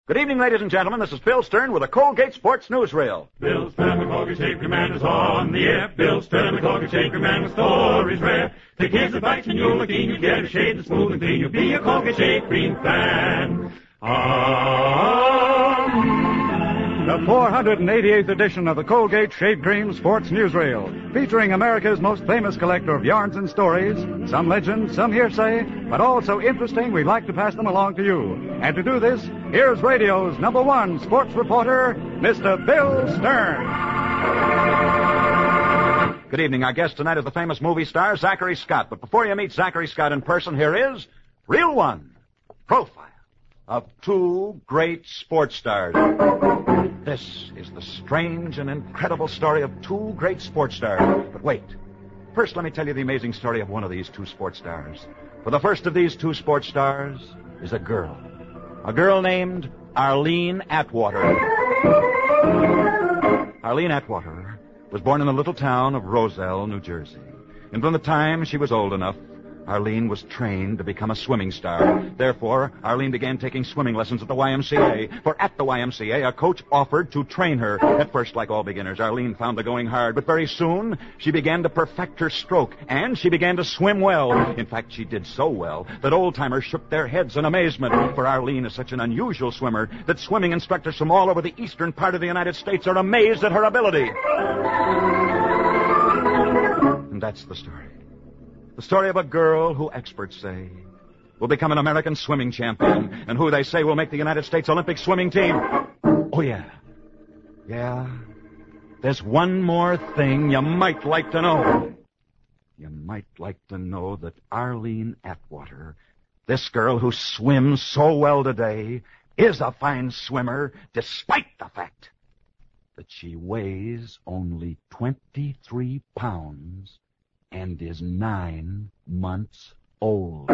Good evening, ladies and gentlemen. This is Bill Stern with a Colgate Sports Newsreel. Bill Stern, the Colgate Shaker Man, is on the air. Bill Stern, the Colgate Shaker Man, with stories rare. Take his advice and you'll look in. You'll get a shade that's smooth and clean. You'll be a Colgate Shave Cream fan. The 488th edition of the Colgate Shave Cream Sports Newsreel, featuring America's most famous collector of yarns and stories, some legend, some hearsay, but all so interesting we'd like to pass them along to you. And to do this, here's radio's #1 sports reporter, Mr. Bill Stern. Good evening. Our guest tonight is the famous movie star, Zachary Scott. But before you meet Zachary Scott in person, here is Reel 1, Profile of two great sports stars. This is the strange and incredible story of two great sports stars. But wait. First, let me tell you the amazing story of one of these two sports stars. For the first of these two sports stars is a girl. A girl named Arlene Atwater. Arlene Atwater was born in the little town of Roselle, New Jersey. And from the time she was old enough, Arlene was trained to become a swimming star. Therefore, Arlene began taking swimming lessons at the YMCA. For at the YMCA, a coach offered to train her. At first, like all beginners, Arlene found the going hard. But very soon, she began to perfect her stroke. And she began to swim well. In fact, she did so well that old-timers shook their heads in amazement. For Arlene is such an unusual swimmer that swimming instructors from all over the eastern part of the United States are amazed at her ability. And that's the story. The story of a girl who experts say will become an American swimming champion and who they say will make the United States Olympic swimming team. Oh, yeah. Yeah. There's one more thing you might like to know. You might like to know that Arlene Atwater, this girl who swims so well today, is a fine swimmer despite the fact that she weighs only 23 pounds and is 9 months old.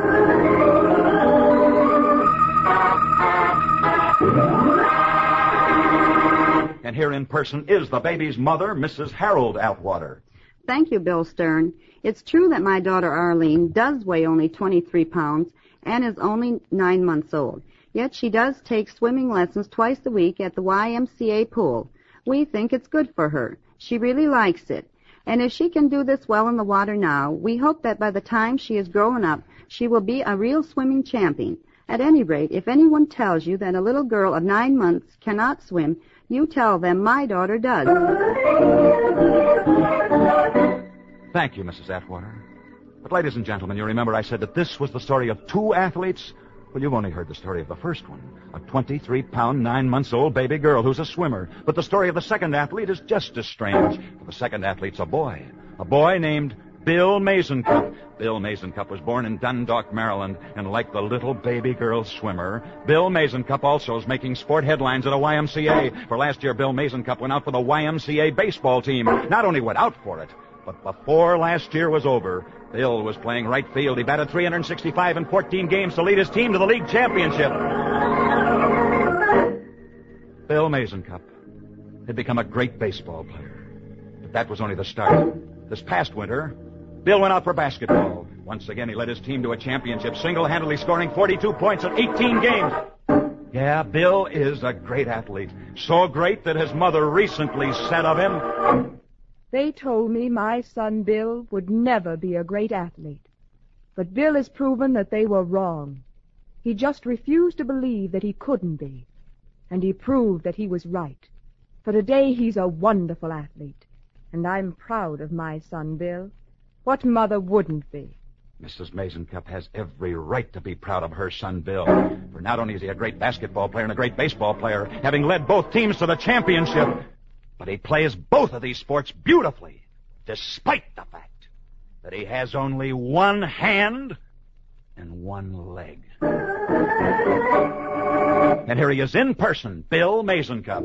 And here in person is the baby's mother, Mrs. Harold Atwater. Thank you, Bill Stern. It's true that my daughter Arlene does weigh only 23 pounds and is only 9 months old. Yet she does take swimming lessons twice a week at the YMCA pool. We think it's good for her. She really likes it. And if she can do this well in the water now, we hope that by the time she is grown up, she will be a real swimming champion. At any rate, if anyone tells you that a little girl of 9 months cannot swim, you tell them my daughter does. Thank you, Mrs. Atwater. But ladies and gentlemen, you remember I said that this was the story of two athletes? Well, you've only heard the story of the first one, a 23-pound, 9-month-old baby girl who's a swimmer. But the story of the second athlete is just as strange. For the second athlete's a boy named Bill Mazencup. Bill Mazencup was born in Dundalk, Maryland, and like the little baby girl swimmer, Bill Mazencup also is making sport headlines at a YMCA. For last year, Bill Mazencup went out for the YMCA baseball team. Not only went out for it, but before last year was over, Bill was playing right field. He batted 365 in 14 games to lead his team to the league championship. Bill Mazencup had become a great baseball player. But that was only the start. This past winter, Bill went out for basketball. Once again, he led his team to a championship, single-handedly scoring 42 points in 18 games. Yeah, Bill is a great athlete. So great that his mother recently said of him, "They told me my son Bill would never be a great athlete. But Bill has proven that they were wrong. He just refused to believe that he couldn't be. And he proved that he was right. For today he's a wonderful athlete. And I'm proud of my son Bill. What mother wouldn't be?" Mrs. Mazencup has every right to be proud of her son Bill. For not only is he a great basketball player and a great baseball player, having led both teams to the championship, but he plays both of these sports beautifully, despite the fact that he has only one hand and one leg. And here he is in person, Bill Mazencup.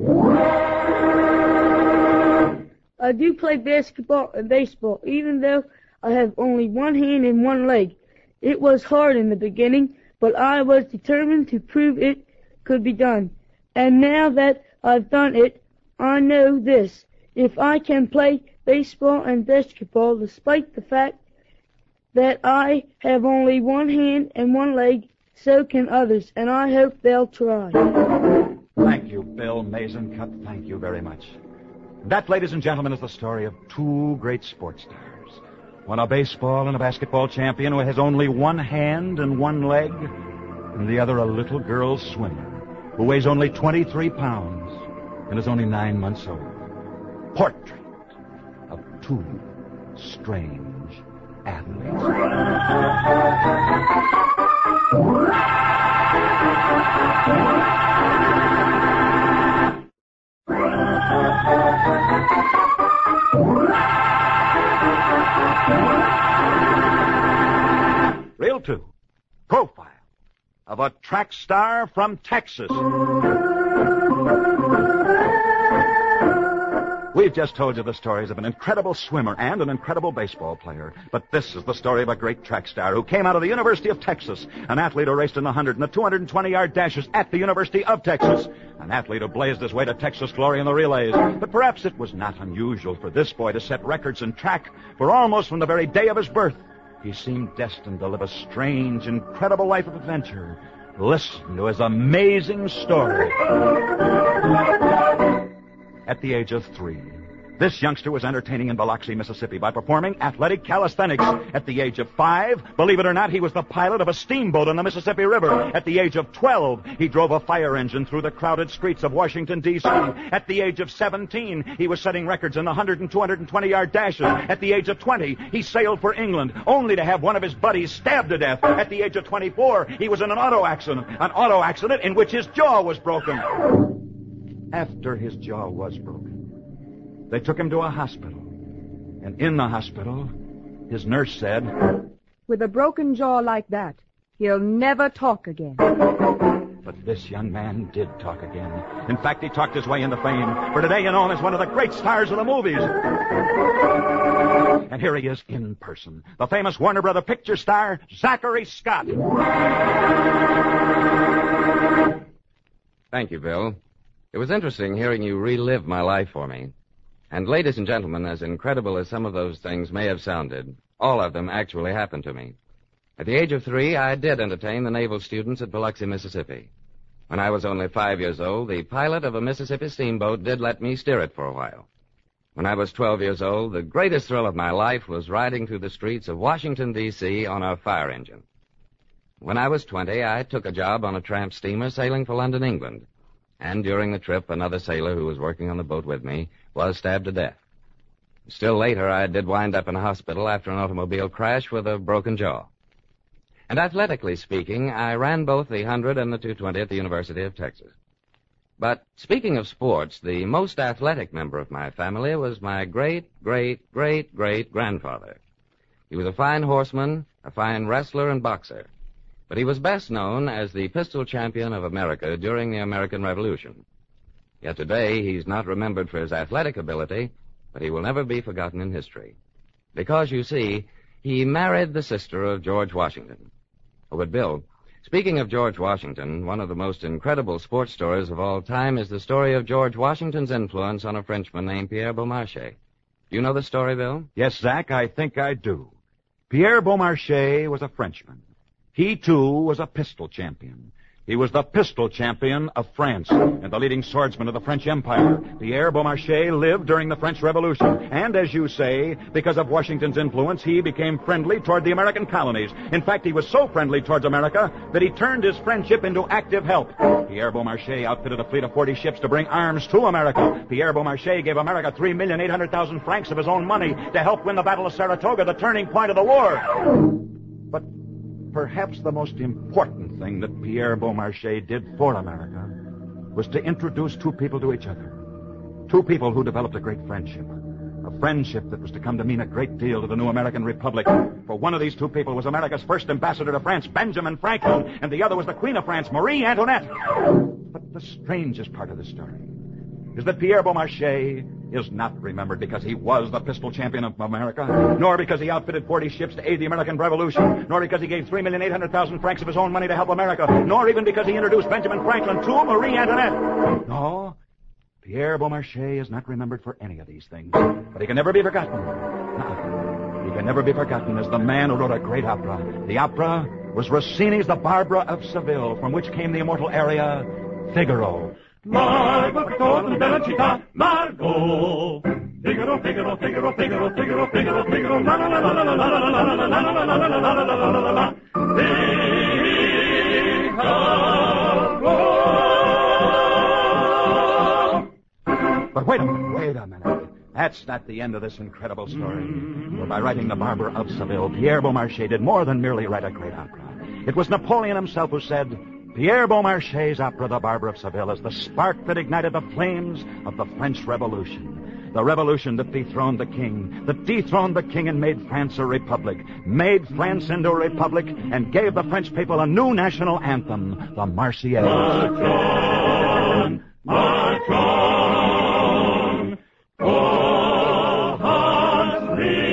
I do play basketball and baseball, even though I have only one hand and one leg. It was hard in the beginning, but I was determined to prove it could be done. And now that I've done it, I know this. If I can play baseball and basketball despite the fact that I have only one hand and one leg, so can others, and I hope they'll try. Thank you, Bill Mazencut. Thank you very much. That, ladies and gentlemen, is the story of two great sports stars. One a baseball and a basketball champion who has only one hand and one leg, and the other a little girl swimmer who weighs only 23 pounds and is only 9 months old. Portrait of two strange athletes. Reel 2. Profile of a track star from Texas. We've just told you the stories of an incredible swimmer and an incredible baseball player. But this is the story of a great track star who came out of the University of Texas, an athlete who raced in the 100 and the 220-yard dashes at the University of Texas, an athlete who blazed his way to Texas glory in the relays. But perhaps it was not unusual for this boy to set records in track, for almost from the very day of his birth, he seemed destined to live a strange, incredible life of adventure. Listen to his amazing story. At the age of 3, this youngster was entertaining in Biloxi, Mississippi by performing athletic calisthenics. At the age of 5, believe it or not, he was the pilot of a steamboat on the Mississippi River. At the age of 12, he drove a fire engine through the crowded streets of Washington, D.C. At the age of 17, he was setting records in the 100 and 220-yard dashes. At the age of 20, he sailed for England, only to have one of his buddies stabbed to death. At the age of 24, he was in an auto accident in which his jaw was broken. After his jaw was broken, they took him to a hospital. And in the hospital, his nurse said, "With a broken jaw like that, he'll never talk again." But this young man did talk again. In fact, he talked his way into fame. For today, you know him as one of the great stars of the movies. And here he is in person, the famous Warner Brother picture star, Zachary Scott. Thank you, Bill. It was interesting hearing you relive my life for me. And ladies and gentlemen, as incredible as some of those things may have sounded, all of them actually happened to me. At the age of 3, I did entertain the naval students at Biloxi, Mississippi. When I was only 5 years old, the pilot of a Mississippi steamboat did let me steer it for a while. When I was 12 years old, the greatest thrill of my life was riding through the streets of Washington, D.C. on a fire engine. When I was 20, I took a job on a tramp steamer sailing for London, England. And during the trip, another sailor who was working on the boat with me was stabbed to death. Still later, I did wind up in a hospital after an automobile crash with a broken jaw. And athletically speaking, I ran both the 100 and the 220 at the University of Texas. But speaking of sports, the most athletic member of my family was my great-great-great-great-grandfather. He was a fine horseman, a fine wrestler and boxer. But he was best known as the pistol champion of America during the American Revolution. Yet today, he's not remembered for his athletic ability, but he will never be forgotten in history. Because, you see, he married the sister of George Washington. Oh, but Bill, speaking of George Washington, one of the most incredible sports stories of all time is the story of George Washington's influence on a Frenchman named Pierre Beaumarchais. Do you know the story, Bill? Yes, Zach, I think I do. Pierre Beaumarchais was a Frenchman. He, too, was a pistol champion. He was the pistol champion of France and the leading swordsman of the French Empire. Pierre Beaumarchais lived during the French Revolution. And, as you say, because of Washington's influence, he became friendly toward the American colonies. In fact, he was so friendly towards America that he turned his friendship into active help. Pierre Beaumarchais outfitted a fleet of 40 ships to bring arms to America. Pierre Beaumarchais gave America 3,800,000 francs of his own money to help win the Battle of Saratoga, the turning point of the war. But perhaps the most important thing that Pierre Beaumarchais did for America was to introduce two people to each other. Two people who developed a great friendship. A friendship that was to come to mean a great deal to the new American Republic. For one of these two people was America's first ambassador to France, Benjamin Franklin, and the other was the Queen of France, Marie Antoinette. But the strangest part of the story is that Pierre Beaumarchais is not remembered because he was the pistol champion of America, nor because he outfitted 40 ships to aid the American Revolution, nor because he gave 3,800,000 francs of his own money to help America, nor even because he introduced Benjamin Franklin to Marie Antoinette. No, Pierre Beaumarchais is not remembered for any of these things, but he can never be forgotten. No, he can never be forgotten as the man who wrote a great opera, the opera was Rossini's The Barbara of Seville, from which came the immortal aria, Figaro. Margot, Victor, bella città, Margot. Figaro, Figaro, Figaro, Figaro, Figaro, Figaro, Figaro, la la la la la la la la la la la la la la. But wait a minute. That's not the end of this incredible story. For by writing The Barber of Seville, Pierre Beaumarchais did more than merely write a great opera. It was Napoleon himself who said, Pierre Beaumarchais' opera, The Barber of Seville, is the spark that ignited the flames of the French Revolution. The revolution that dethroned the king and made France a republic, made France into a republic, and gave the French people a new national anthem, the Marseillaise. March on, march on, all hearts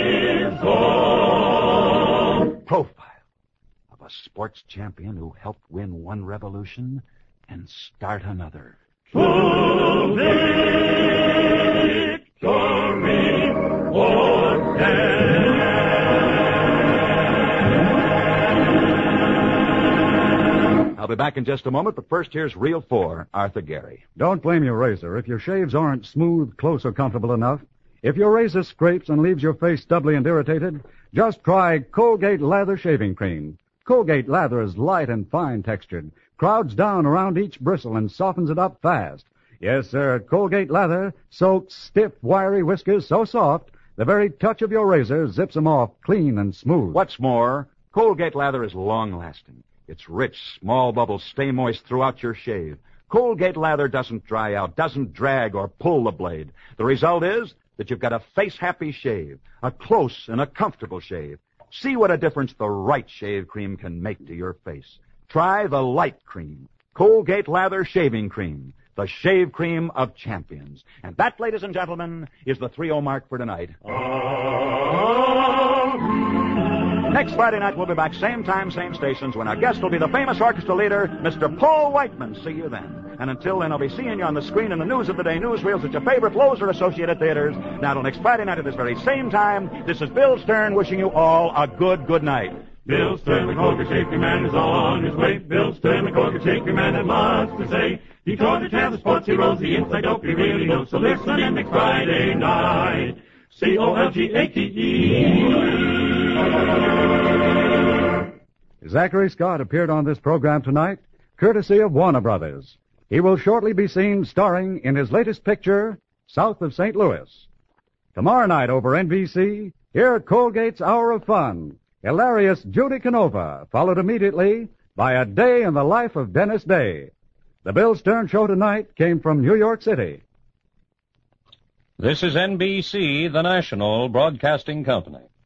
resolve. Profile of a sports champion who helped win one revolution and start another. To victory or death. I'll be back in just a moment, but first here's Reel 4, Arthur Gary. Don't blame your razor if your shaves aren't smooth, close, or comfortable enough. If your razor scrapes and leaves your face stubbly and irritated, just try Colgate Lather Shaving Cream. Colgate Lather is light and fine textured, crowds down around each bristle and softens it up fast. Yes, sir, Colgate Lather soaks stiff, wiry whiskers so soft, the very touch of your razor zips them off clean and smooth. What's more, Colgate Lather is long-lasting. It's rich, small bubbles stay moist throughout your shave. Colgate Lather doesn't dry out, doesn't drag or pull the blade. The result is that you've got a face-happy shave, a close and a comfortable shave. See what a difference the right shave cream can make to your face. Try the Light Cream, Colgate Lather Shaving Cream, the shave cream of champions. And that, ladies and gentlemen, is the 3-0 mark for tonight. Next Friday night, we'll be back same time, same stations, when our guest will be the famous orchestra leader, Mr. Paul Whiteman. See you then. And until then, I'll be seeing you on the screen in the News of the Day newsreels at your favorite Lowe's or Associated Theaters. Now, till next Friday night at this very same time, this is Bill Stern wishing you all a good night. Bill Stern, the Colgate Shaving Man, is on his way. Bill Stern, the Colgate Shaving Man, has lots to say. He taught to tell the sports heroes the inside dope he really knows. So listen in next Friday night. Colgate. Zachary Scott appeared on this program tonight, courtesy of Warner Brothers. He will shortly be seen starring in his latest picture, South of St. Louis. Tomorrow night over NBC, hear Colgate's Hour of Fun. Hilarious Judy Canova, followed immediately by A Day in the Life of Dennis Day. The Bill Stern Show tonight came from New York City. This is NBC, the national broadcasting company.